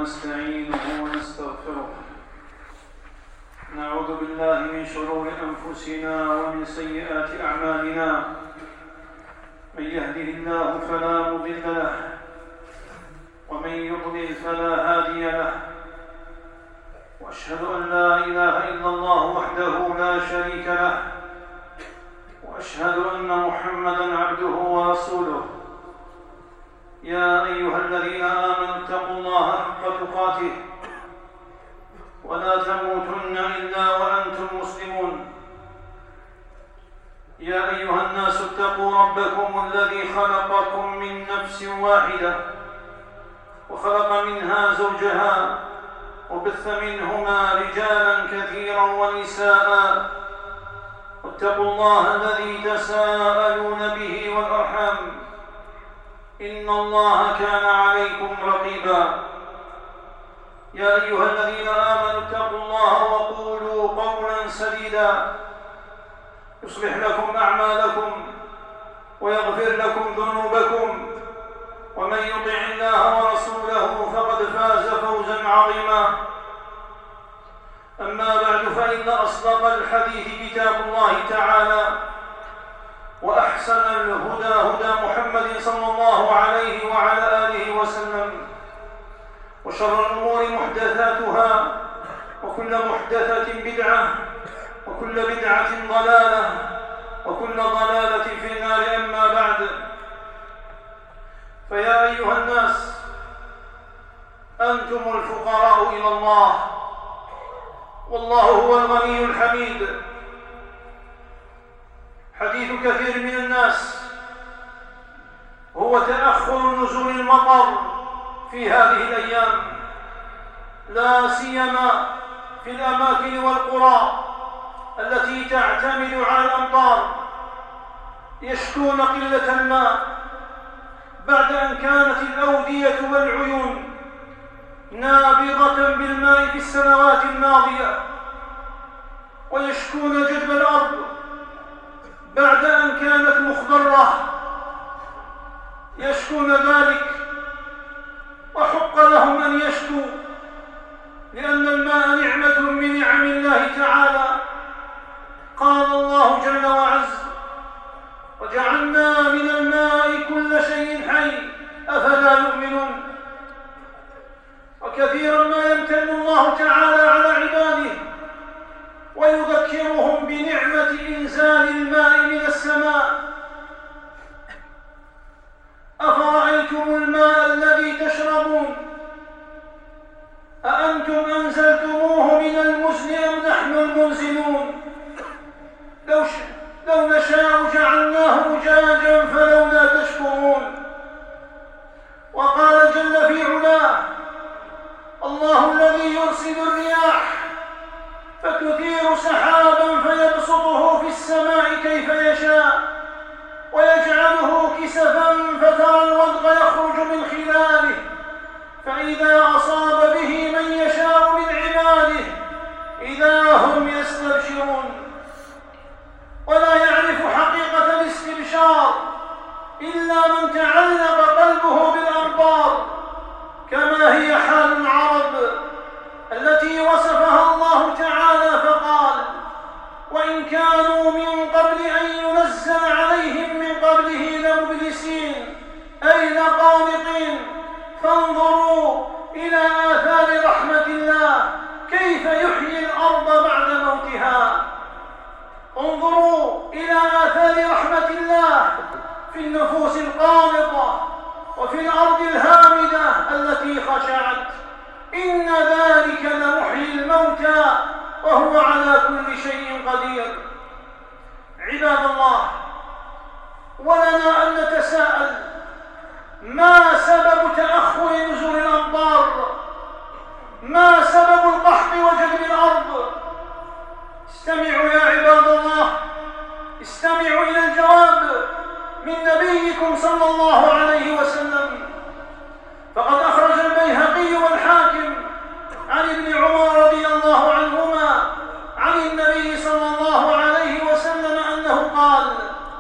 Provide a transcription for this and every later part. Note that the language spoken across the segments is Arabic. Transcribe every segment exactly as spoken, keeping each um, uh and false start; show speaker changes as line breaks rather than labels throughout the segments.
ونستعينه ونستغفره. نعوذ بالله من شرور أنفسنا ومن سيئات أعمالنا. من يهده الله فلا مضل له ومن يضلل فلا هادي له. وأشهد أن لا إله إلا الله وحده لا شريك له، وأشهد أن محمدًا عبده ورسوله. يا أيها الذين آمنوا اتقوا الله حق تقاته ولا تموتن إلا وأنتم مسلمون. يا أيها الناس اتقوا ربكم الذي خلقكم من نفس واحدة وخلق منها زوجها وبث منهما رجالا كثيرا ونساء. واتقوا الله الذي تساءلون به والأرحام، إن الله كان عليكم رقيبا. يا أيها الذين آمنوا اتقوا الله وقولوا قولا سديدا يصلح لكم أعمالكم ويغفر لكم ذنوبكم، ومن يطع الله ورسوله فقد فاز فوزا عظيما. أما بعد، فإن أصدق الحديث كتاب الله تعالى، وأحسن الهدى هدى محمد صلى الله عليه وعلى آله وسلم، وشر الأمور محدثاتها، وكل محدثة بدعة، وكل بدعة ضلالة، وكل ضلالة في النار. أما بعد، فيا أيها الناس، أنتم الفقراء إلى الله، والله هو الغني الحميد. حديث كثير من الناس هو تأخر نزول المطر في هذه الأيام، لا سيما في الأماكن والقرى التي تعتمد على الأمطار. يشكون قلة الماء بعد أن كانت الأودية والعيون نابضة بالماء في السنوات الماضية، ويشكون جدب الأرض بعد أن كانت مخضرة، يشكون ذلك، وحق لهم أن يشكوا، لأن الماء نعمة من نعم الله تعالى. قال الله جل وعز: وجعلنا من الماء كل شيء حي أفلا يؤمنون. وكثيرا ما يمتن الله تعالى على عباده ويذكرهم بنعمة إنزال الماء من السماء. أفرأيتم الماء الذي تشربون أأنتم أنزلتموه من المزن أم نحن المنزلون؟ لو, ش... لو نشاء جعلناه أجاجا فلولا تشكرون. وقال جل في علاه: الله الذي يرسل الرياح فتثير سحابا فيبسطه في السماء كيف يشاء ويجعله كسفا فترى الودق يخرج من خلاله فإذا أصاب به من يشاء من عباده إذا هم يستبشرون. ولا يعرف حقيقة الاستبشار إلا من تعلق قلبه بالأمطار، كما هي حال العرب التي وصفها الله تعالى فقال: وإن كانوا من قبل أن ينزل عليهم من قبله لمبلسين، أي لقانطين. فانظروا إلى آثار رحمة الله كيف يحيي الأرض بعد موتها. انظروا إلى آثار رحمة الله في النفوس القانطة وفي الأرض الهامدة التي خشعت. إن ذلك لمحيي الموتى وهو على كل شيء قدير. عباد الله، ولنا أن نتساءل: ما سبب تأخر نزول الأمطار؟ ما سبب القحط وجدب الأرض؟ استمعوا يا عباد الله، استمعوا إلى الجواب من نبيكم صلى الله عليه وسلم. فقد أخرج البيهقي والحاكم عن ابن عمر رضي الله عنهما عن النبي صلى الله عليه وسلم أنه قال: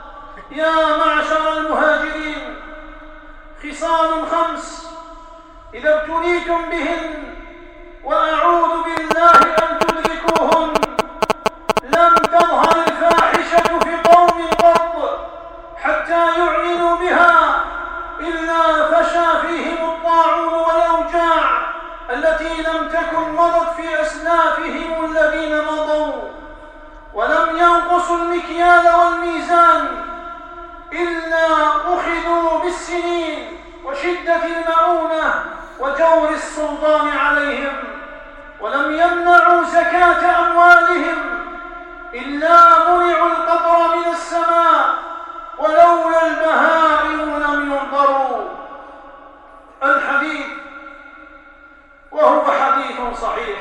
يا معشر المهاجرين، خصال خمس إذا ابتليتم بهن وأعوذ بالله أن تدركوهن لم تظهر الفاحشة في قوم قط حتى يعلنوا بها إلا فشى فيهم الطاعون والأوجاع التي لم تكن مضت في أسلافهم الذين مضوا، ولم ينقصوا المكيال والميزان إلا أخذوا بالسنين وشدة المؤونة وجور السلطان عليهم، ولم يمنعوا زكاة أموالهم إلا منعوا القطر من السماء ولولا البهائم لم ينظروا. الحديث وهو حديث صحيح.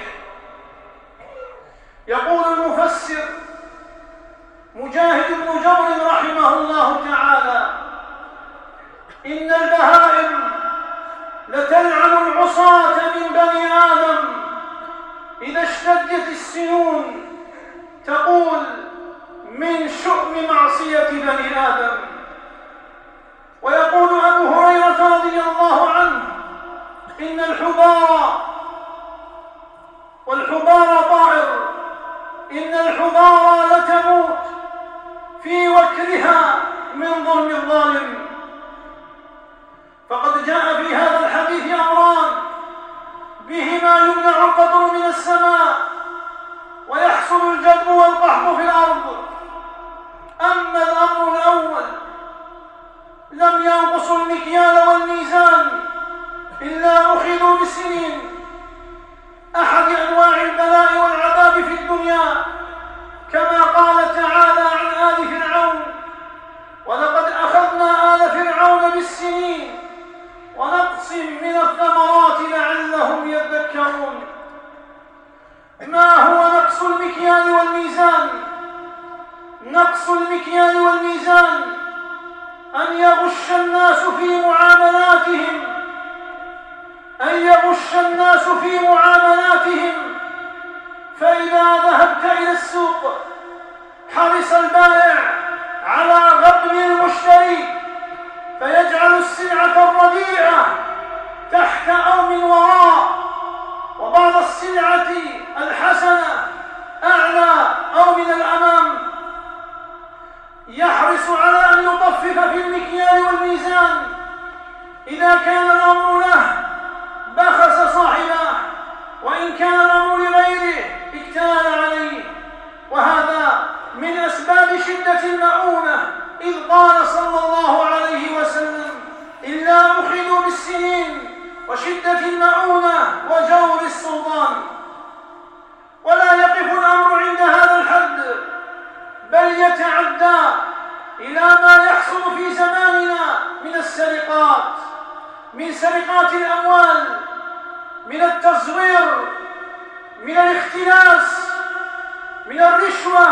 يقول المفسر مجاهد بن جبر رحمه الله تعالى: إن البهائم لتلعن العصاة من بني آدم إذا اشتدت السنون، تقول من شؤم معصية بني آدم. ويقول أبو هريرة رضي الله عنه: إن الحبار والحبار طائر، إن الحبار لتموت في وكرها من ظلم الظالم. فقد جاء في هذا الحديث أمران بهما يمنع القطر من السماء ويحصل الجذب والقحط في الأرض. أما الأمر الأول لم ينقصوا المكيال والميزان إلا أخذوا بالسنين، أحد أنواع البلاء والعذاب في الدنيا، كما قال تعالى عن آل فرعون: ولقد أخذنا آل فرعون بالسنين ونقص من الثمرات لعلهم يذكرون. ما هو نقص المكيال والميزان؟ نقص المكيال والميزان أن يغش الناس في معاملاتهم أن يغش الناس في معاملاتهم فإذا ذهبت إلى السوق حرص البائع على غبن المشتري فيجعل السلعة الرديئة تحت أو من وراء، وبعض السلعة الحسنة أعلى أو من الأمام. يحرص على أن يطفف في المكيال والميزان، إذا كان الأمر له بخس صاحبه، وإن كان الأمر لغيره اكتال عليه. وهذا من أسباب شدة المؤونة، إذ قال صلى الله عليه وسلم: إلا أخذوا بالسنين وشدة المؤونة وجور السلطان. ولا يقف الأمر عند هذا الحد، بل يتعدى إلى ما يحصل في زماننا من السرقات، من سرقات الأموال، من التزوير، من الاختلاس، من الرشوة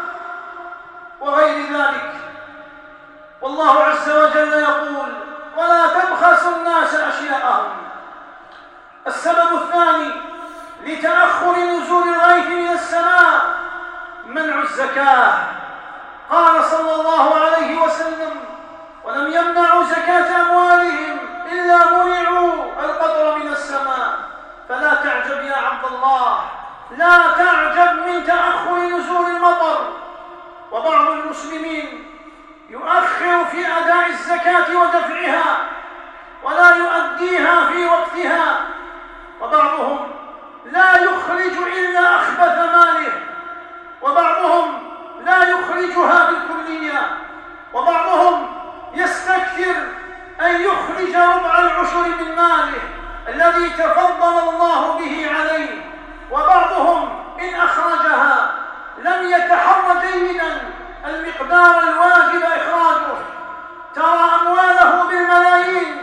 وغير ذلك. والله عز وجل يقول: ولا تبخسوا الناس أشياءهم. السبب الثاني لتأخر نزول الغيث من السماء منع الزكاة. قال صلى الله عليه وسلم: ولم يمنعوا زكاة أموالهم إلا منعوا القطر من السماء. فلا تعجب يا عبد الله، لا تعجب من تأخر نزول المطر. وبعض المسلمين يؤخر في أداء الزكاة ودفعها ولا يؤديها في وقتها، وبعضهم لا يخرج إلا أخبث ماله، وبعضهم لا يخرجها بالكلية، وبعضهم يستكثر أن يخرج ربع العشر من ماله الذي تفضل الله به عليه، وبعضهم إن أخرجها لم يتحرى جيدا المقدار الواجب إخراجه. ترى أمواله بالملايين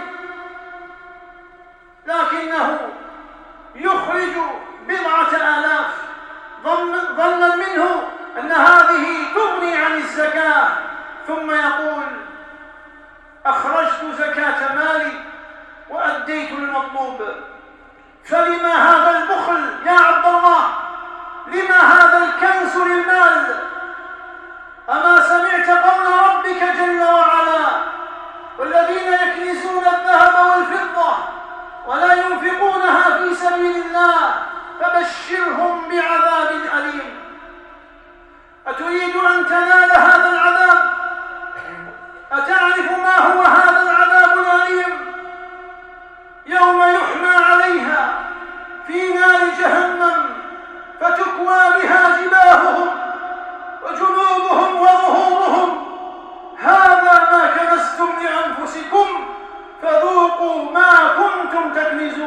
لكنه يخرج بضعة آلاف ظنا منه أن هذه تغني عن الزكاة، ثم يقول: أخرجت زكاة مالي وأديت المطلوب. فلما هذا البخل يا عبد الله؟ لما هذا الكنس للمال؟ أما سمعت قول ربك جل وعلا: والذين يكنزون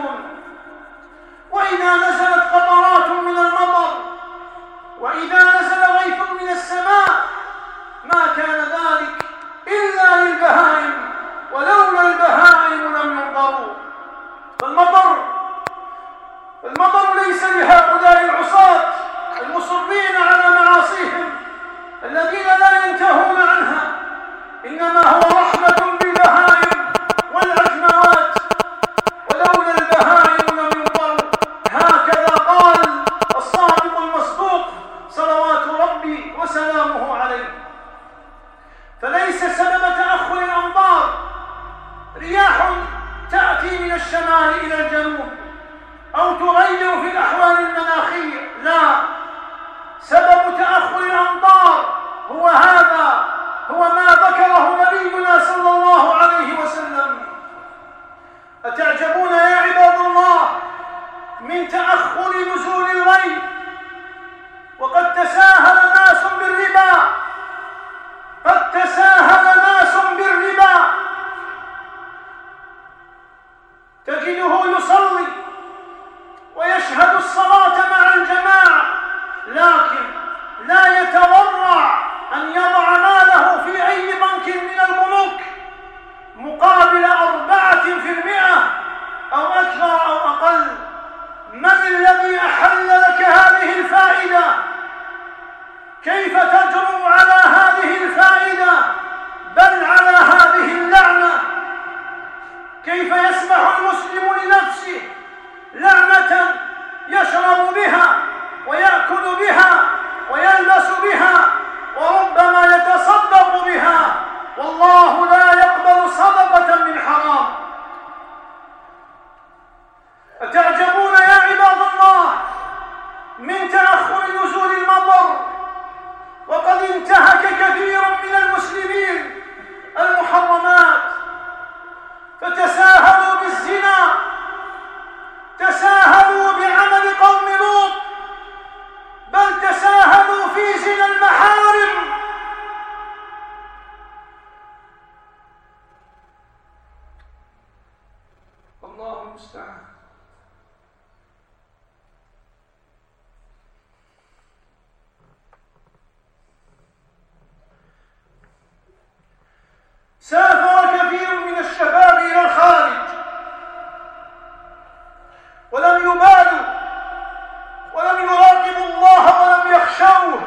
يحزنون. وإذا نزلت قطرات من المطر وإذا نزل غيث من السماء ما كان ذلك إلا للبهائم، ولولا البهائم لم ينظروا. فالمطر المطر ليس لهؤلاء العصاة المصرين على معاصيهم الذين لا ينتهون عنها، إنما هو رحمة بالبهائم والعجموات، ولولا البهائم لم ينظروا. هكذا قال الصادق المصدوق صلوات ربي وسلامه عليه. فليس سبب تأخر الأمطار رياح تأتي من الشمال إلى الجنوب أو تغير في الأحوال المناخية، لا، سبب تأخر الأمطار هو هذا، هو ما ذكره نبينا صلى الله عليه وسلم. أتعجبون يا عباد الله من تأخر نزول الغيث وقد تساهل ناس بالربا، قد تساهل ناس بالربا، تجده يصلي ويشهد الصلاة مع الجماعة لكن لا يتورع أن يضع ماله في أي بنك من البنوك مقابل أربعة في المئة أو أكثر أو أقل. من الذي أحل لك هذه الفائدة؟ كيف تجرؤ على هذه الفائدة بل على هذه اللعنة؟ كيف يسمح المسلم لنفسه لعنة يشرب بها ويأكل بها ويلبس بها وربما يتصدق بها، والله لا يقبل صدقة من حرام؟ أتعجبون يا عباد الله من تأخر نزول المطر وقد انتهك كثير من المسلمين المحرمات، فتساهلوا بالزنا، تساهلوا بعمل قوم لوط، بل تساهلوا في زنا المحارم. الله المستعان. سافر كثير من الشباب إلى الخارج ولم يبالوا ولم يراقبوا الله ولم يخشوه.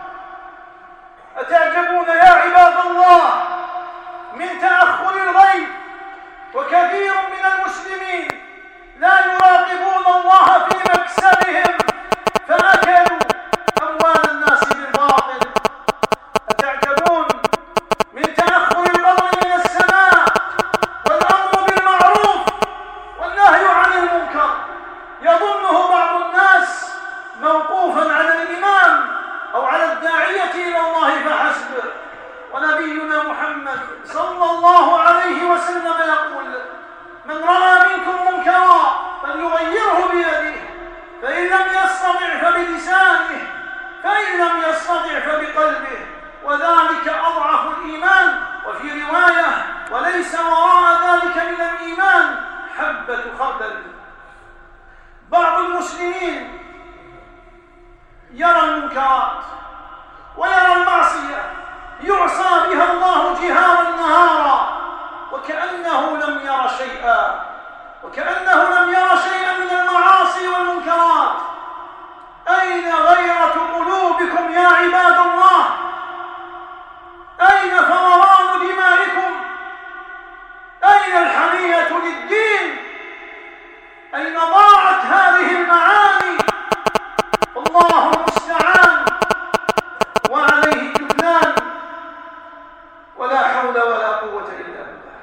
أتعجبون يا عباد الله من تأخر الغيث وكثير من المسلمين لا يراقبون الله في مكسبهم فأكلوا أموال الناس بالباطل. أتعجبون من تأخر القطر من السماء والأمر بالمعروف والنهي عن المنكر يظنه بعض الناس موقوفا على الإمام أو على الداعية إلى الله فحسب، ونبينا محمد صلى الله عليه وسلم يقول: من رأى منكم منكرا فليغيره بيده، فإن لم يستطع فبلسانه، فإن لم يستطع فبقلبه، وذلك أضعف الإيمان. وفي رواية: وليس وراء ذلك من الإيمان حبة خردل. بعض المسلمين يرى المنكرات ويرى المعصية يعصى بها الله جهارا نهارا وكأنه لم ير شيئا، وكأنه لم ير شيئا من المعاصي والمنكرات. أين غيرة قلوبكم يا عباد الله؟ أين فوران دمائكم؟ أين الحمية للدين؟ أين ضاعت هذه المعاني؟ الله المستعان وعليه التكلان، ولا حول ولا قوة إلا بالله.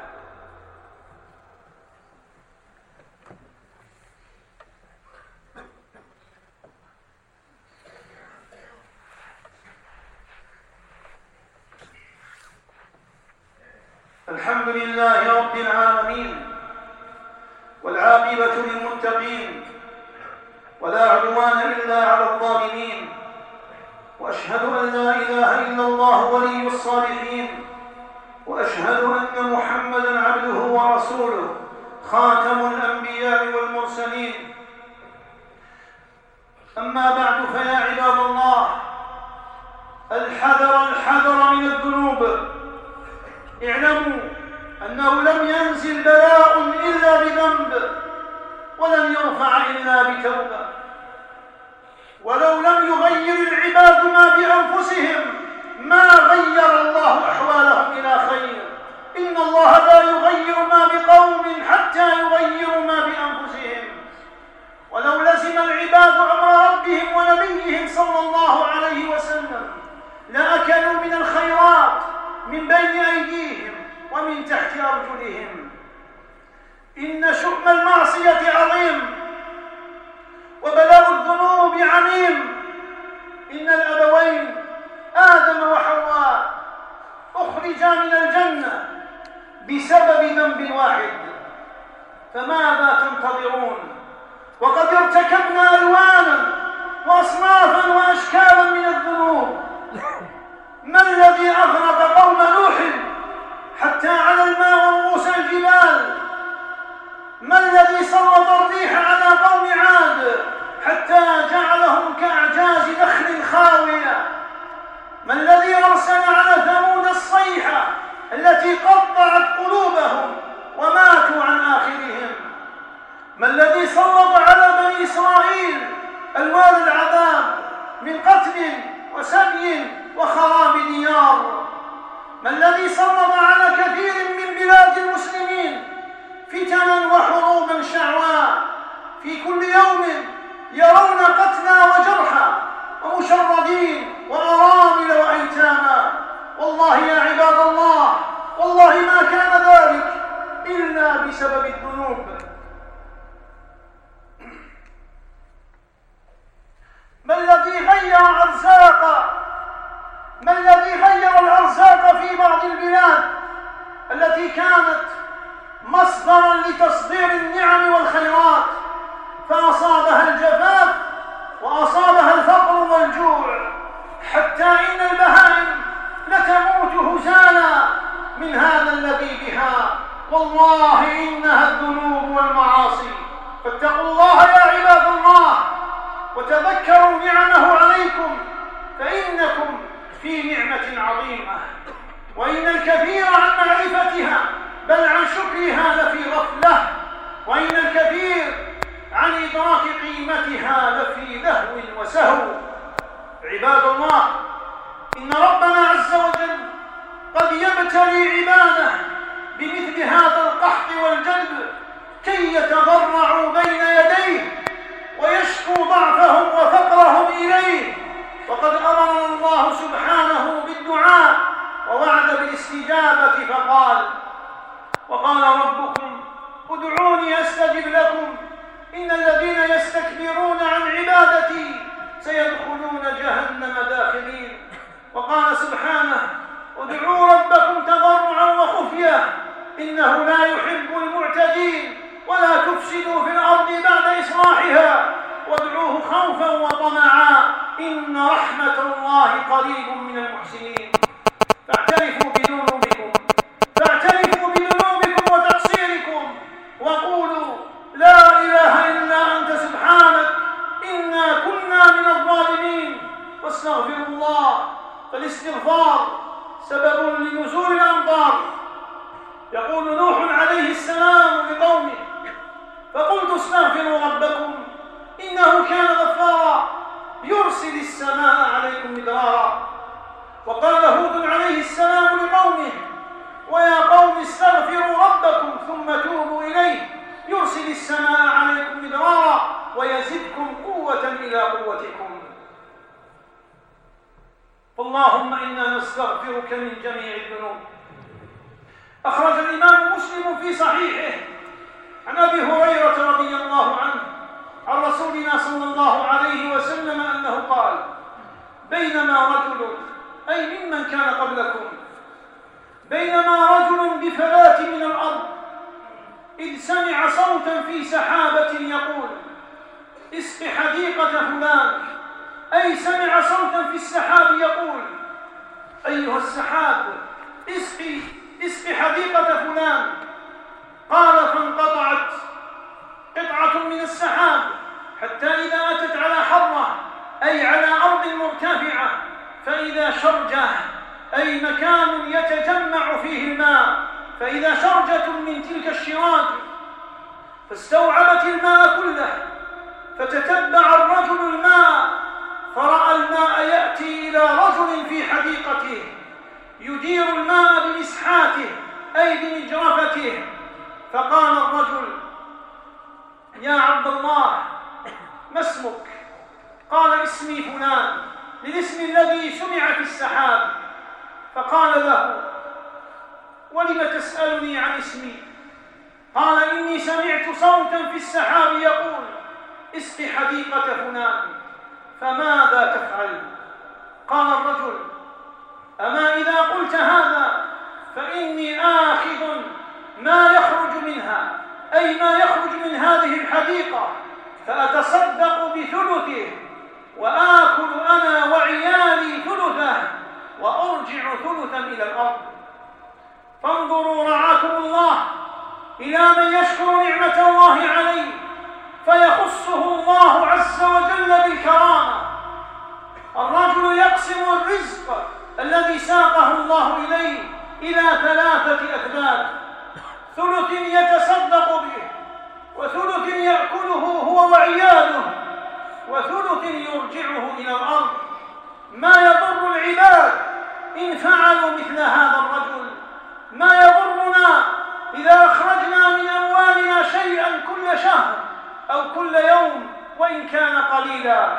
الحمد لله رب العالمين، والعاقبة للمتقين، ولا عدوان إلا على الظالمين، وأشهد أن لا إله إلا الله ولي الصالحين، وأشهد أن محمدًا عبده ورسوله خاتم الأنبياء والمرسلين. أما بعد فيا عباد الله، الحذر الحذر من الذنوب. اعلموا أنه لم ينزل بلاء إلا بذنب، ولن يرفع إلا بتوبة. ولو لم يغير العباد ما بأنفسهم ما غير الله أحوالهم إلى خير. إن الله لا يغير ما بقوم حتى يغيروا ما بأنفسهم. ولو لزم العباد أمر ربهم ونبيهم صلى الله عليه وسلم لأكلوا من الخيرات من بين أيديهم ومن تحت أرجلهم. إن شؤم المعصية عظيم وبلاء الذنوب عميم. إن الأبوين آدم وحواء أخرجا من الجنة بسبب ذنب واحد، فماذا تنتظرون وقد ارتكبنا ألوانا وأصنافا وأشكالا من الذنوب؟ ما الذي أغرق قوم نوح حتى على الماء ورؤوس الجبال؟ ما الذي سلط الريح على قوم عاد حتى جعلهم كأعجاز نخل خاوية؟ ما الذي أرسل على ثمود الصيحة التي قطعت قلوبهم وماتوا عن آخرهم؟ ما الذي سلط على بني إسرائيل ألوان العذاب من قتل وسبي وخراب ديار؟ ما الذي سلط على كثير من بلاد المسلمين فتنا وحروبا شعواء في كل يوم يرون قتلى وجرحى ومشردين وأرامل وأيتاما؟ والله يا عباد الله، والله ما كان ذلك إلا بسبب الذنوب. ما الذي غير أرزاق ما الذي غير الأرزاق في بعض البلاد التي كانت مصدرا لتصدير النعم والخيرات فأصابها الجفاف وأصابها الفقر والجوع، حتى إن البهائم لتموت هزالا من هذا الذي بها؟ والله إنها الذنوب والمعاصي. فاتقوا الله يا عباد الله وتذكروا نعمه عليكم، فإنكم في نعمة عظيمة، وإن الكثير عن معرفتها بل عن شكرها لفي غفلة، وإن الكثير عن إدراك قيمتها لفي لهو وسهو. عباد الله، إن ربنا عز وجل قد يبتلي عباده بمثل هذا القحط والجلب كي يتضرعوا بين يديه ويشكوا ضعفهم وفقرهم إليه. وقد أمرنا الله سبحانه بالدعاء ووعد بالاستجابة فقال: وقال ربكم ادعوني أستجب لكم إن الذين يستكبرون عن عبادتي سيدخلون جهنم داخلين. وقال سبحانه: ادعوا ربكم تضرعا وخفية إنه لا يحب المعتدين ولا تفسدوا في الأرض بعد إصلاحها وادعوه خوفا وطمعا إن رحمة الله قريب من المحسنين. فاعترفوا بذنوبكم فاعترفوا بذنوبكم وتقصيركم وقولوا: لا إله إلا أنت سبحانك إنا كنا من الظالمين. واستغفروا الله، فالاستغفار سبب لنزول الأمطار. يقول نوح عليه السلام لقومه: فقلت استغفروا ربكم إنه كان غفارا يرسل السماء عليكم مدرارا. وقال هود عليه السلام لقومه: ويا قوم استغفروا ربكم ثم توبوا إليه يرسل السماء عليكم مدرارا ويزدكم قوة إلى قوتكم. اللهم إنا نستغفرك من جميع الذنوب. أخرج الإمام مسلم في صحيحه عن أبي هريرة رضي الله عنه عن رسولنا صلى الله عليه وسلم أنه قال: بينما رجل، أي ممن كان قبلكم، بينما رجل بفلاة من الأرض إذ سمع صوتا في سحابة يقول: اسق حديقة فلان، أي سمع صوتا في السحاب يقول: أيها السحاب اسقي اسق حديقة فلان. قال: فانقطعت قطعة من السحاب حتى إذا أتت على حرة أي على أرض مرتفعة، فإذا شرجة أي مكان يتجمع فيه الماء، فإذا شرجة من تلك الشراج فاستوعبت الماء كله، فتتبع الرجل الماء فرأى الماء يأتي إلى رجل في حديقته يدير الماء بمسحاته أي بمجرفته، فقال الرجل: يا عبد الله، ما اسمك؟ قال: اسمي فلان، للاسم الذي سمع في السحاب. فقال له: ولم تسألني عن اسمي؟ قال: إني سمعت صوتا في السحاب يقول: اسق حديقة فلان، فماذا تفعل؟ قال الرجل: أما إذا قلت هذا فإني آخذ ما يخرج منها، أي ما يخرج من هذه الحديقة، فأتصدق بثلثه وآكل أنا وعيالي ثلثه وأرجع ثلثا إلى الأرض. فانظروا رعاكم الله إلى من يشكر نعمة الله عليه فيخصه الله عز وجل بالكرامة. الرجل يقسم الرزق الذي ساقه الله إليه إلى ثلاثة أثلاث: ثلث يتصدق به، وثلث يأكله هو وعياله، وثلث يرجعه إلى الأرض. ما يضر العباد إن فعلوا مثل هذا الرجل، ما يضرنا إذا أخرجنا من أموالنا شيئا كل شهر أو كل يوم وإن كان قليلا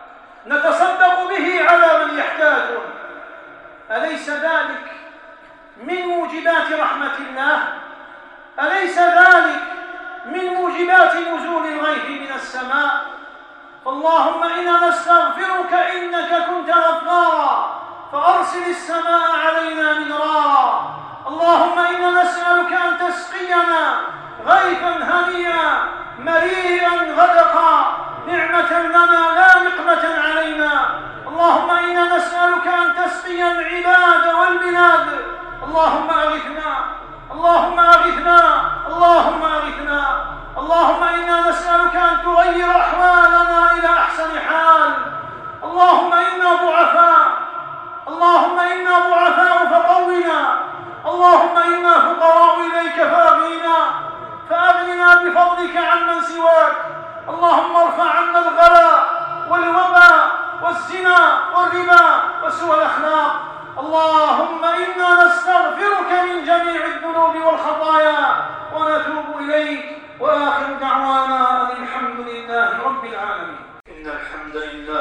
نتصدق به على من يحتاجه. أليس ذلك من موجبات رحمة الله؟ أليس ذلك من موجبات نزول الغيث من السماء؟ فاللهم إنا نستغفرك إنك كنت غفارا فأرسل السماء علينا مدرارا. اللهم إنا نسألك أن تسقينا غيثا هنيئا مريئا غدقا نعمة لنا لا نقمة علينا. اللهم إنا نسألك أن تسقي العباد والبلاد. اللهم أغثنا، اللهم أغثنا، اللهم أغثنا. اللهم إنا نسألك أن تغير أحوالنا إلى أحسن حال. اللهم إنا ضعفاء، اللهم إنا ضعفاء فقونا، اللهم إنا فقراء إليك فأغننا، فأغننا بفضلك عمن سواك. اللهم ارفع عنا الغلاء والوباء والزنا والربا وسوء الأخلاق. اللهم إنا نستغفرك من جميع الذنوب والخطايا ونتوب إليك. وآخر دعوانا أن الحمد لله رب العالمين. إن الحمد لله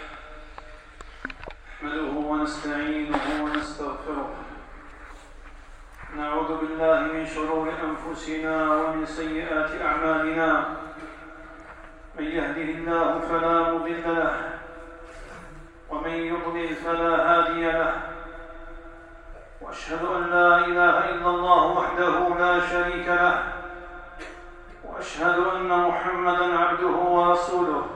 نحمده ونستعينه ونستغفره، نعوذ بالله من شرور أنفسنا ومن سيئات أعمالنا. من يهده الله فلا مضل له ومن يضلل فلا هادي له، وأشهد أن لا إله إلا الله وحده لا شريك له، وأشهد أن محمدًا عبده ورسوله.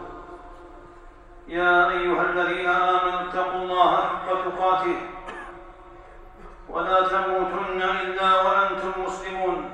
يا أيها الذين آمنوا اتقوا الله حق تقاته ولا تموتن إلا وأنتم مسلمون.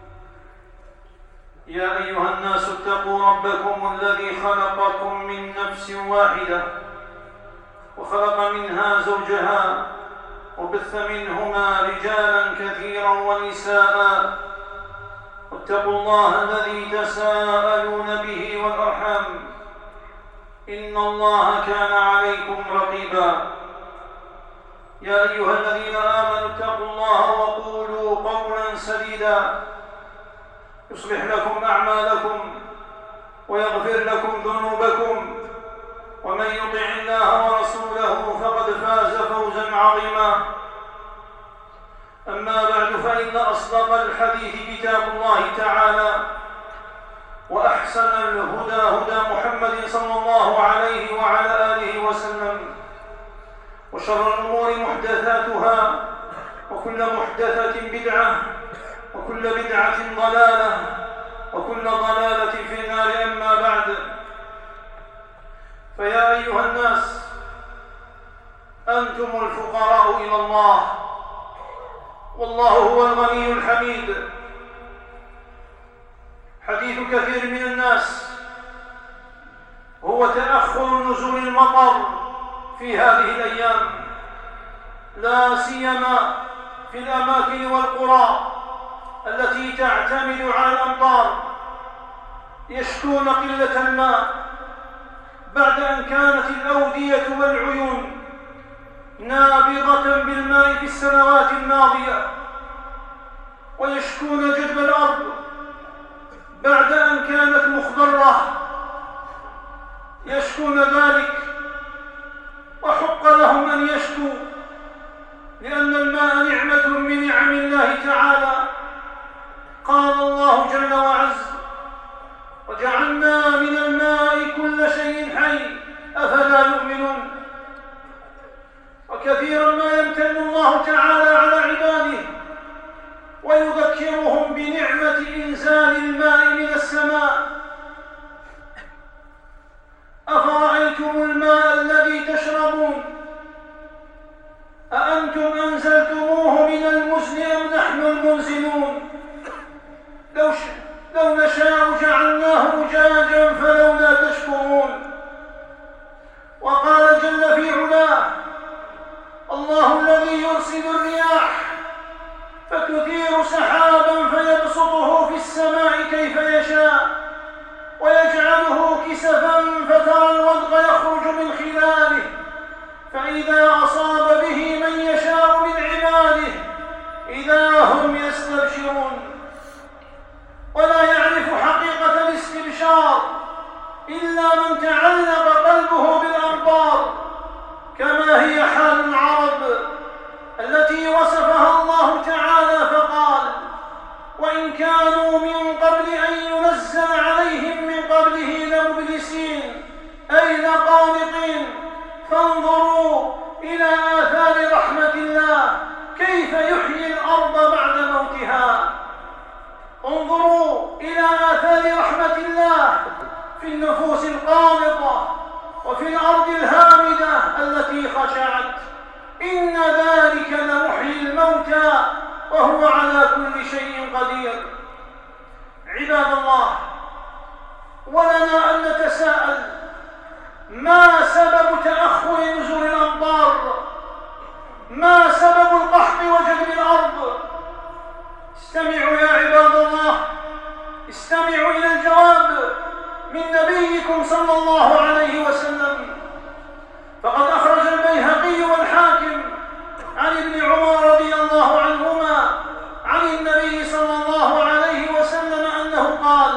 يا أيها الناس اتقوا ربكم الذي خلقكم من نفس واحدة وخلق منها زوجها وبث منهما رجالا كثيرا ونساء، واتقوا الله الذي تساءلون به والأرحام إن الله كان عليكم رقيبا. يا أيها الذين آمنوا اتقوا الله وقولوا قولا سديدا يصلح لكم أعمالكم ويغفر لكم ذنوبكم، ومن يطع الله ورسوله فقد فاز فوزا عظيما. أما بعد، فإن أصدق الحديث كتاب الله تعالى، وأحسن الهدى هدى محمد صلى الله عليه وعلى آله وسلم، وشر الأمور محدثاتها، وكل محدثة بدعة، وكل بدعة ضلالة، وكل ضلالة في النار. أما بعد، فيا أيها الناس، أنتم الفقراء إلى الله، والله هو الغني الحميد. حديث كثير من الناس هو تأخر نزول المطر في هذه الأيام، لا سيما في الأماكن والقرى التي تعتمد على الأمطار، يشكون قلة الماء بعد أن كانت الأودية والعيون نابضة بالماء في السنوات الماضية، ويشكون جدب الأرض بعد أن كانت مخضرة، يشكون ذلك، وحق لهم أن يشكوا، لأن الماء نعمة من نعم الله تعالى. قال الله جل وعز: وجعلنا من الماء كل شيء حي أفلا يؤمنون. وكثيرا ما يمتن الله تعالى على عباده ويذكرهم بنعمة إنزال الماء من السماء. أفرأيتم الماء الذي تشربون أأنتم أنزلتموه من المزن أم نحن المنزلون؟ لو, ش... لو نشاء جعلناه أجاجا فلولا تشكرون. وقال جل في علاه: الله الذي يرسل الرياح فتثير سحابا فيبسطه في السماء كيف يشاء ويجعله كسفا فترى الودق يخرج من خلاله فإذا أصاب به من يشاء من عباده إذا هم يستبشرون. ولا يعرف حقيقة الاستبشار إلا من تعلق قلبه بالأمطار، كما هي حال العرب التي وصفها الله تعالى فقال: وإن كانوا من قبل أن ينزل عليهم من قبله لمبلسين أي لقانطين، فانظروا إلى آثار رحمة الله كيف يحيي الأرض بعد موتها. انظروا إلى آثار رحمة الله في النفوس القانطة وفي الأرض الهامدة التي خشعت. إن ذلك لمحيي الموتى وهو على كل شيء قدير. عباد الله، ولنا أن نتساءل: ما سبب تأخر نزول الأمطار؟ ما سبب القحط وجدب الأرض؟ استمعوا يا عباد الله، استمعوا إلى الجواب من نبيكم صلى الله عليه وسلم. فقد أخرج البيهقي والحاكم عن ابن عمر رضي الله عنهما عن النبي صلى الله عليه وسلم أنه قال: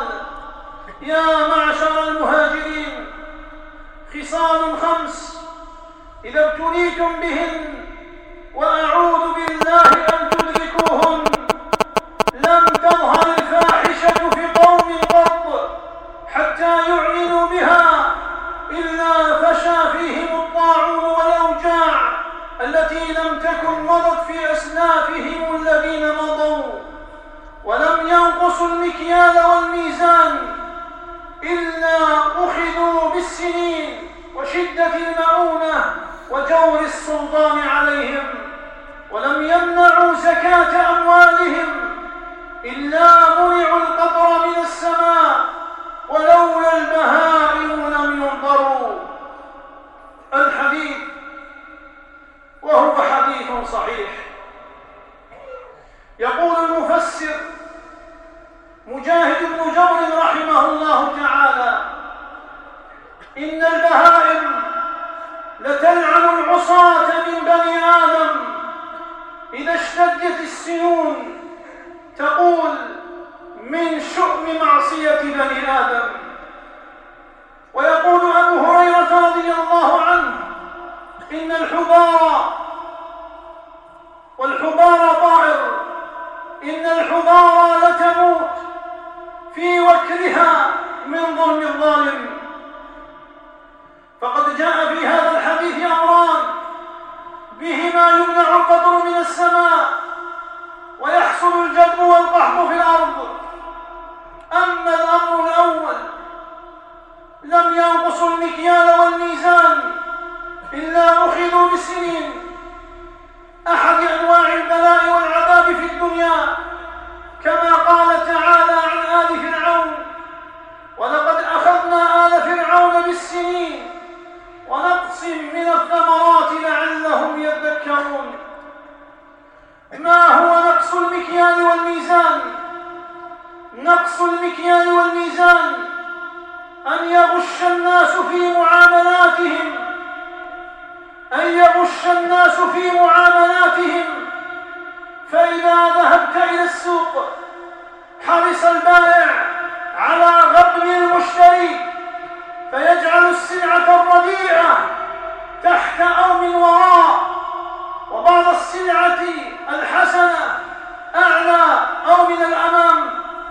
يا معشر المهاجرين، خصال خمس إذا ابتليتم بهن وأعوذ بالله أن تدركوهن لم تظهر الفاحشة في قوم قط حتى يعلنوا بها إلا فشى فيهم الطاعون والأوجاع التي لم تكن مضت في أسلافهم الذين مضوا، ولم ينقصوا المكيال والميزان إلا أخذوا بالسنين وشدة المؤونة وجور السلطان عليهم، ولم يمنعوا زكاة أموالهم إلا منعوا القطر من السماء ولولا البهائم لم يمطروا. الحديث وهو حديث صحيح. يقول المفسر مجاهد بن جبر رحمه الله تعالى: إن البهائم لتلعن العصاة من بني آدم إذا اشتدت السنون، تقول: من شؤم معصية بني آدم. ويقول أبو هريرة رضي الله عنه: إن الحبار والحبار طائر، إن الحبار لتموت في وكرها من ظلم الظالم. فقد جاء في هذا الحديث أمران بهما يمنع القطر من السماء ويحصل الجدب والقحط في الأرض. أما الأمر الأول لم ينقصوا المكيال والميزان إلا أخذوا بالسنين، أحد أنواع البلاء والعذاب في الدنيا، كما قال تعالى عن آل فرعون: ولقد أخذنا آل فرعون بالسنين المكيال والميزان أن يغش الناس في معاملاتهم أن يغش الناس في معاملاتهم فإذا ذهبت إلى السوق حرص البائع على غبن المشتري فيجعل السلعة الرديئة تحت أو من وراء، وبعض السلعة الحسنة أعلى أو من الأمام.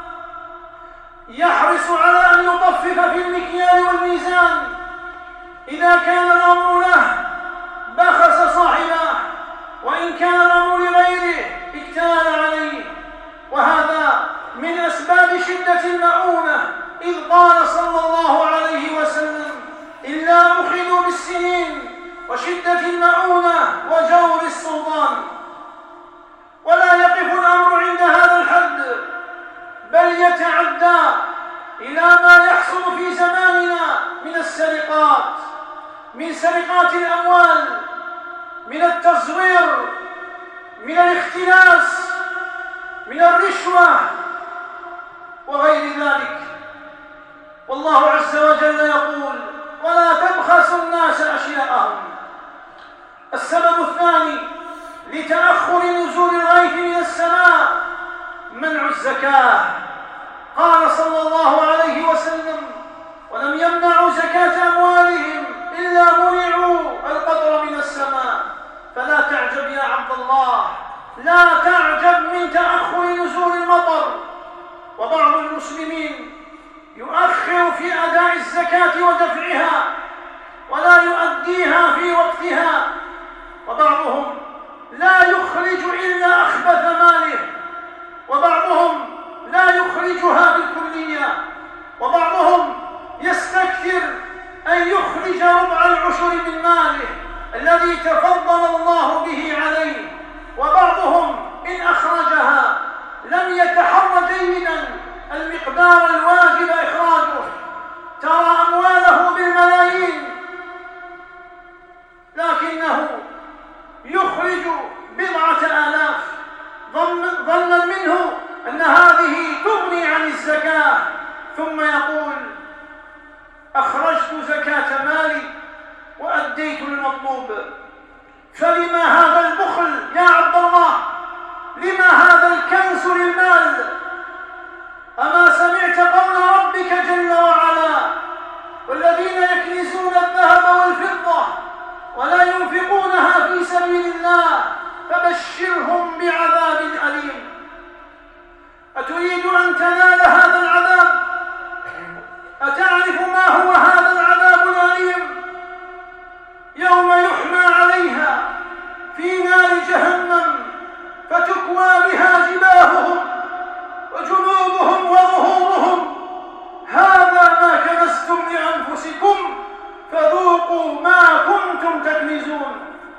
يحرص على أن يطفف في المكيال والميزان، إذا كان الأمر له بخس صاحبه، وإن كان الأمر لغيره اكتال عليه. وهذا من أسباب شدة المؤونة، إذ قال صلى الله عليه وسلم: إلا أخذوا بالسنين وشدة المؤونة وجور السلطان. ولا يقف الأمر عند هذا الحد، بل يتعدى إلى ما يحصل في زماننا من السرقات، من سرقات الأموال، من التزوير، من الاختلاس، من الرشوة وغير ذلك. والله عز وجل يقول: ولا تبخسوا الناس أشياءهم. السبب الثاني لتأخر نزول الغيث من السماء منع الزكاة. قال صلى الله عليه وسلم: ولم يمنعوا زكاة أموالهم إلا منعوا القطر من السماء. فلا تعجب يا عبد الله، لا تعجب من تأخر نزول المطر. وبعض المسلمين يؤخر في أداء الزكاة ودفعها ولا يؤديها في وقتها، وبعضهم لا يخرج إلا أخبث ماله، وبعضهم لا يخرجها بالكلية، وبعضهم يستكثر أن يخرج ربع العشر من ماله الذي تفضل الله به عليه، وبعضهم إن أخرجها لم يتحرى جيدا المقدار الواجب إخراجه. ترى أمواله بالملايين لكنه يخرج بضعة آلاف ظنا منه أن هذه تغني عن الزكاة، ثم يقول: أخرجت زكاة مالي وأديت المطلوب. فلما هذا البخل يا عبد الله؟ لما هذا الكنس للمال؟ أما سمعت قول ربك جل وعلا: والذين يكنزون الذهب والفضة ولا ينفقونها في سبيل الله فبشرهم بعذاب أليم. أتريد أن تنال هذا العذاب؟ أتعرف ما هو هذا العذاب الأليم؟ يوم يحمى عليها في نار جهنم فتكوى بها جباههم وجنوبهم وظهورهم: هذا ما كنزتم لأنفسكم فذوقوا ما كنتم تكنزون.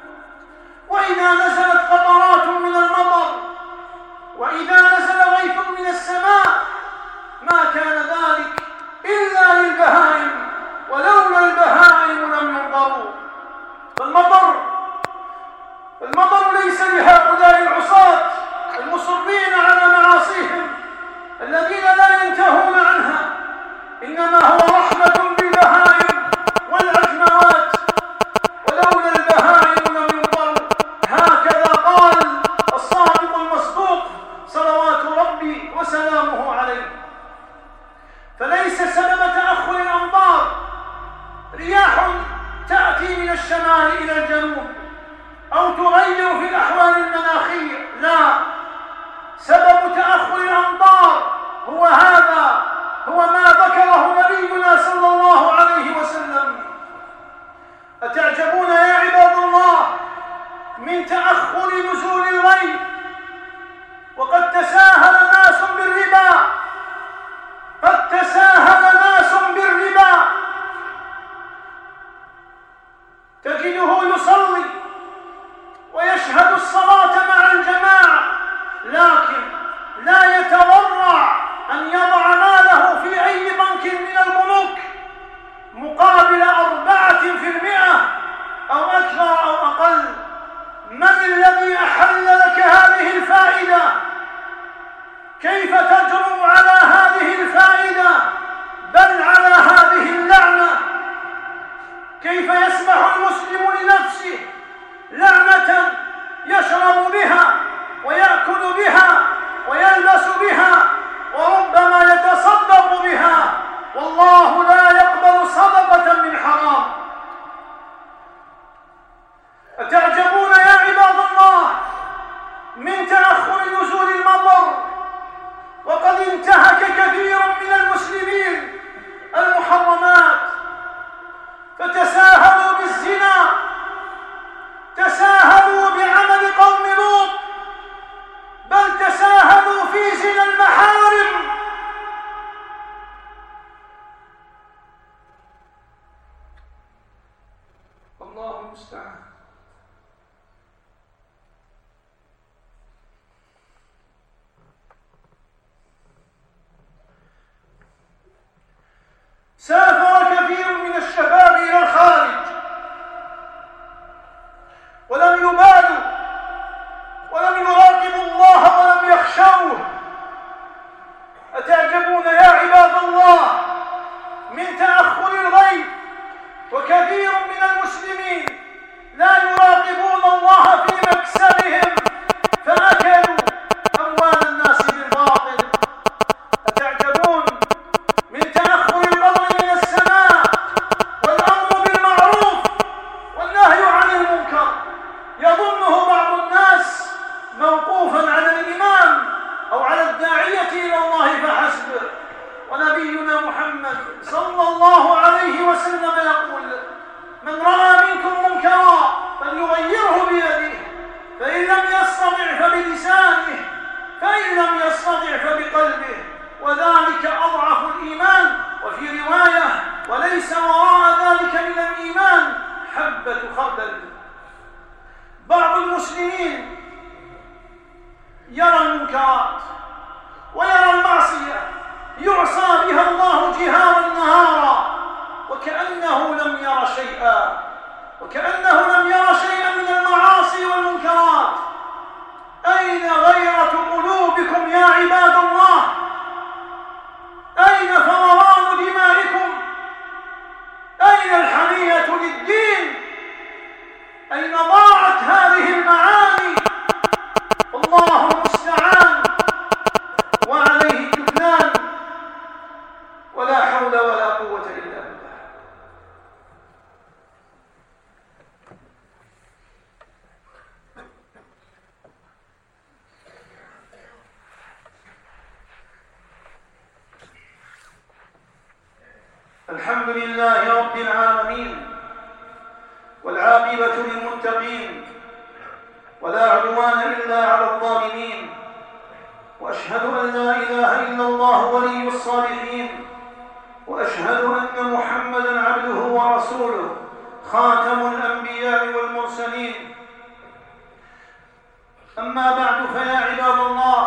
وإذا نزلت قطرات من المطر، وإذا نزل غيث من السماء، ما كان ذلك إلا للبهائم، ولولا البهائم لم ينظروا. فالمطر المطر ليس لهؤلاء العصاة المصرين على معاصيهم الذين لا ينتهون عنها، إنما هو رحمة بالبهائم والعجموات، ولولا البهائم لم ينظروا. هكذا قال الصادق المصدوق صلوات ربي وسلامه عليه. فليس سبب تأخر الأمطار رياح تأتي من الشمال إلى الجنوب أو تغير في الأحوال المناخية، لا، سبب تأخر الأمطار هو هذا، هو ما ذكره نبينا صلى الله عليه وسلم. أتعجبون يا عباد الله من تأخر نزول الغيث وقد تساهل ناس بالربا، قد تساهل ناس بالربا، تجده يصلي ويشهد الصلاة مع الجماعة، لكن لا يتورع أن يضع محمد صلى الله عليه وسلم يقول: من رأى منكم منكرا فليغيره بيده، فإن لم يستطع فبلسانه، فإن لم يستطع فبقلبه، وذلك أضعف الإيمان. وفي رواية: وليس وراء ذلك من الإيمان حبة خردل. بعض المسلمين يرى المنكرات ويرى المعصية يعصى بها الله جهارا نهارا وكأنه لم ير شيئا، وكأنه لم ير شيئا من المعاصي والمنكرات. أين غيرة قلوبكم يا عباد الله؟ أين فوران دمائكم؟ أين الحمية للدين؟ أين ضاعت هذه المعاني؟ الله المستعان وعليه التكلان، ولا حول ولا قوة إلا بالله. الحمد لله رب العالمين، والعاقبة للمتقين، ولا عدوان إلا على الظالمين، وأشهد أن لا إله إلا الله ولي الصالحين، وأشهد أن محمدًا عبده ورسوله خاتم الأنبياء والمرسلين. أما بعد، فيا عباد الله،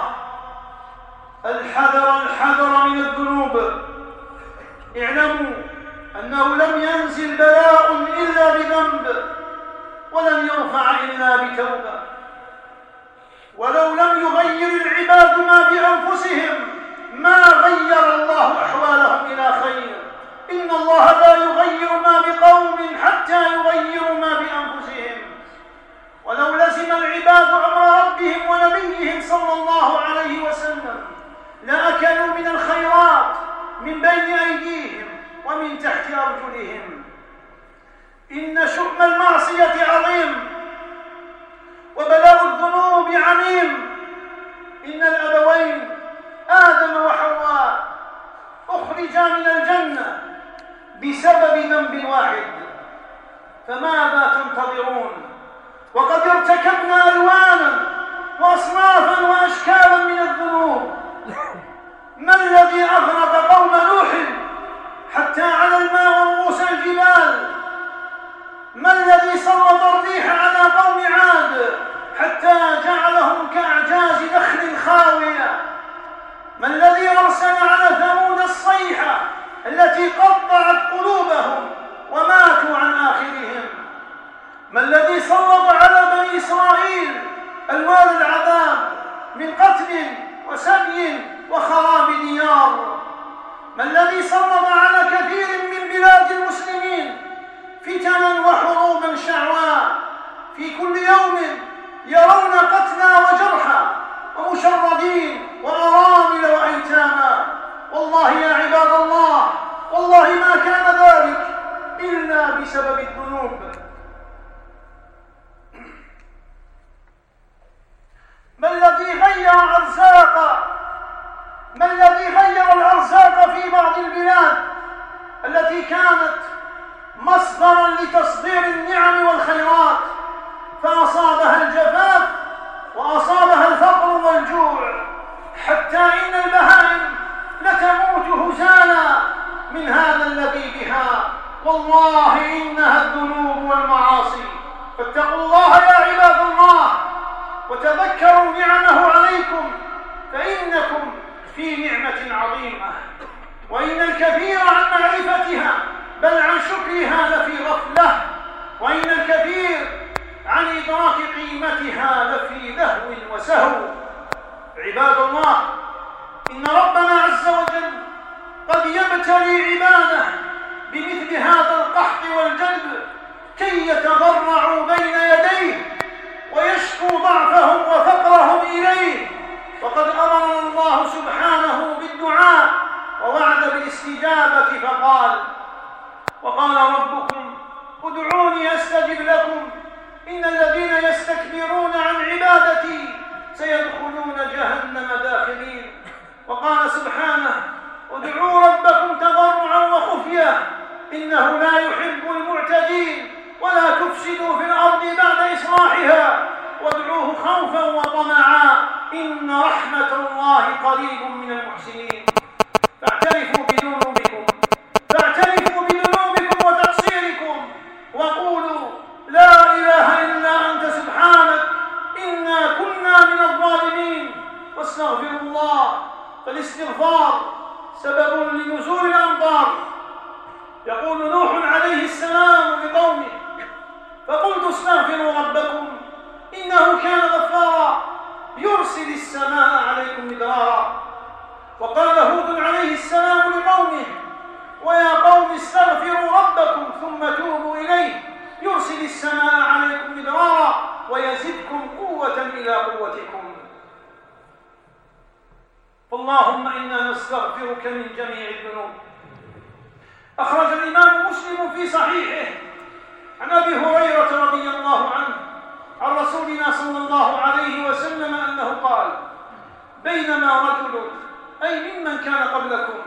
الحذر الحذر من الذنوب. اعلموا أنه لم ينزل بلاء إلا بذنب، ولن يرفع إلا بتوبة. ولو لم يغير العباد ما بأنفسهم ما غير الله أحوالهم إلى خير. إن الله لا يغير ما بقوم حتى يغيروا ما بأنفسهم. ولو لزم العباد أمر ربهم ونبيهم صلى الله عليه وسلم لأكلوا من الخيرات من بين أيديهم ومن تحت أرجلهم. إن شؤم المعصية عظيم، وبلاء الذنوب عميم. إن الأبوين آدم وحواء أخرجا من الجنة بسبب ذنب واحد، فماذا تنتظرون وقد ارتكبنا ألوانا وأصنافا وأشكالا من الذنوب؟ ما الذي أغرق قوم نوح حتى على الماء ورؤوس الجبال؟ ما الذي سلط الريح على قوم عاد حتى جعلهم كأعجاز نخل خاوية؟ ما الذي أرسل على ثمود الصيحة التي قطعت قلوبهم وماتوا عن آخرهم؟ ما الذي سلط على بني إسرائيل ألوان العذاب من قتل وسبي وخراب ديار؟ ما الذي سلط على كثير من بلاد المسلمين فتنا وحروبا شعواء؟ في كل يوم يرون قتلى وجرحى ومشردين وأرامل وأيتاما. والله يا عباد الله، والله ما كان ذلك إلا بسبب الذنوب. ما الذي غير أرزاق ما الذي غير الأرزاق في بعض البلاد التي كانت مصدرا لتصدير النعم والخيرات، فأصابها الجفاف وأصابها الفقر والجوع، حتى إن البهائم لتموت هزالا من هذا الذي بها. والله إنها الذنوب والمعاصي. فاتقوا الله يا عباد الله، وتذكروا نعمه عليكم، فإنكم في نعمة عظيمة، وإن الكثير عن معرفتها بل عن شكرها لفي غفلة، وإن الكثير عن إدراك قيمتها لفي لهو وسهو. عباد الله، إن ربنا عز وجل قد يبتلي عباده بمثل هذا القحط والجدب كي يتضرعوا بين يديه ويشكوا ضعفهم وفقرهم إليه. وقد أمرنا الله سبحانه بالدعاء ووعد بالاستجابة، فقال: وقال ربكم ادعوني أستجب لكم إن الذين يستكبرون عن عبادتي سيدخلون جهنم داخلين. وقال سبحانه: ادعوا ربكم إنه لا يحب المعتدين، ولا تفسدوا في الأرض بعد إصلاحها وادعوه خوفا وطمعا إن رحمة الله قريب من المحسنين. فاعترفوا بذنوبكم فاعترفوا بذنوبكم وتقصيركم وقولوا لا إله إلا أنت سبحانك إنا كنا من الظالمين، واستغفروا الله، فالاستغفار سبب لنزول الأمطار. يقول نوح عليه السلام لقومه: فقلت استغفروا ربكم إنه كان غفارا يرسل السماء عليكم مدرارا. وقال هود عليه السلام لقومه: ويا قوم استغفروا ربكم ثم توبوا إليه يرسل السماء عليكم مدرارا ويزدكم قوة إلى قوتكم. فاللهم إنا نستغفرك من جميع الذنوب. أخرج الإمام مسلم في صحيحه عن أبي هريرة رضي الله عنه عن رسولنا صلى الله عليه وسلم أنه قال: بينما رجل، أي ممن كان قبلكم،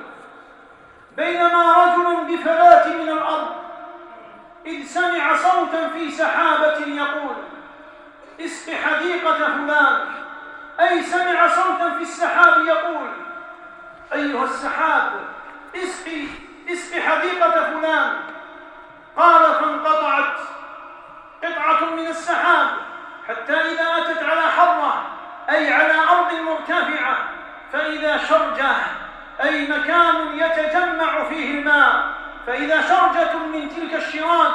بينما رجل بفلاة من الأرض إذ سمع صوتا في سحابة يقول: اسق حديقة فلان، أي سمع صوتا في السحاب يقول: أيها السحاب اسقي اسق حديقة فلان. قال: فانقطعت قطعة من السحاب حتى إذا أتت على حرة، أي على أرض مرتفعة، فإذا شرجة، أي مكان يتجمع فيه الماء، فإذا شرجة من تلك الشراج،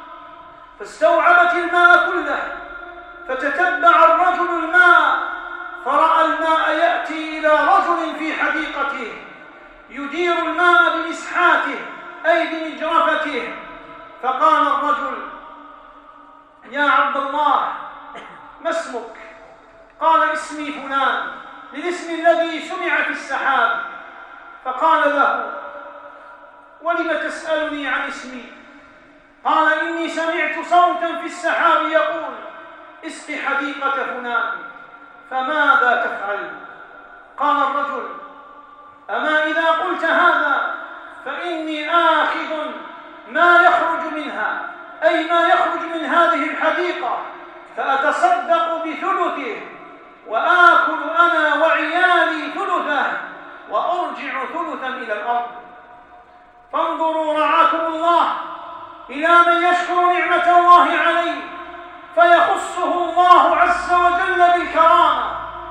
فاستوعبت الماء كله، فتتبع الرجل الماء فرأى الماء يأتي إلى رجل في حديقته يدير الماء بمسحاته، أي بمجرفته. فقال الرجل: يا عبد الله ما اسمك؟ قال: اسمي فلان، للاسم الذي سمع في السحاب. فقال له: ولم تسألني عن اسمي؟ قال: إني سمعت صوتا في السحاب يقول: اسق حديقة فلان، فماذا تفعل؟ قال الرجل: أما إذا قلت هذا فإني آخذ ما يخرج منها، أي ما يخرج من هذه الحديقة، فأتصدق بثلثه وآكل أنا وعيالي ثلثه وأرجع ثلثا إلى الأرض. فانظروا رعاكم الله إلى من يشكر نعمة الله عليه فيخصه الله عز وجل بالكرامة.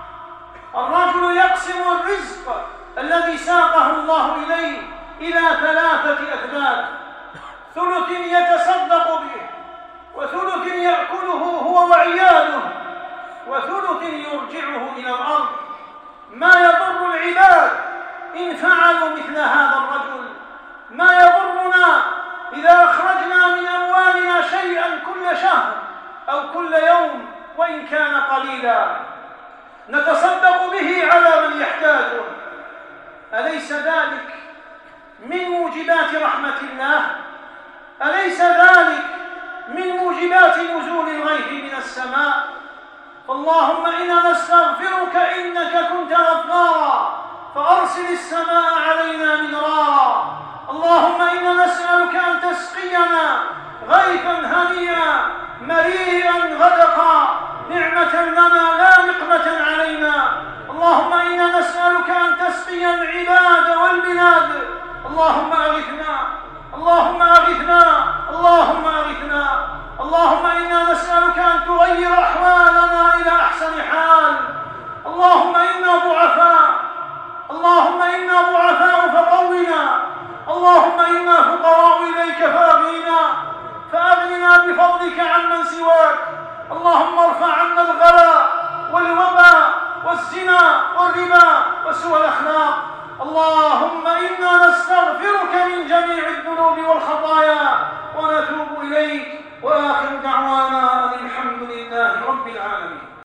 الرجل يقسم الرزق الذي ساقه الله إليه إلى ثلاثة أثلاث: ثلث يتصدق به، وثلث يأكله هو وعياله، وثلث يرجعه إلى الأرض. ما يضر العباد إن فعلوا مثل هذا الرجل، ما يضرنا إذا أخرجنا من أموالنا شيئا كل شهر أو كل يوم وإن كان قليلا نتصدق به على من يحتاجه. أليس ذلك من موجبات رحمة الله؟ أليس ذلك من موجبات نزول الغيث من السماء؟ فاللهم إنا نستغفرك إنك كنت غفارا فأرسل السماء علينا مدرارا. اللهم إنا نسألك أن تسقينا غيثا هنيئا مريئا غدقا نعمة لنا لا نقمة علينا. اللهم إنا نسألك أن تسقي العباد والبلاد. اللهم أغثنا اللهم أغثنا اللهم أغثنا. اللهم إنا نسألك أن تغير أحوالنا إلى أحسن حال. اللهم إنا ضعفاء اللهم إنا ضعفاء فقونا. اللهم إنا فقراء إليك فأغننا فأغننا بفضلك عمن سواك. اللهم ارفع عنا الغلاء والوباء والزنا والربا وسوء الأخلاق. اللهم إنا نستغفرك من جميع الذنوب والخطايا ونتوب إليك. وآخر دعوانا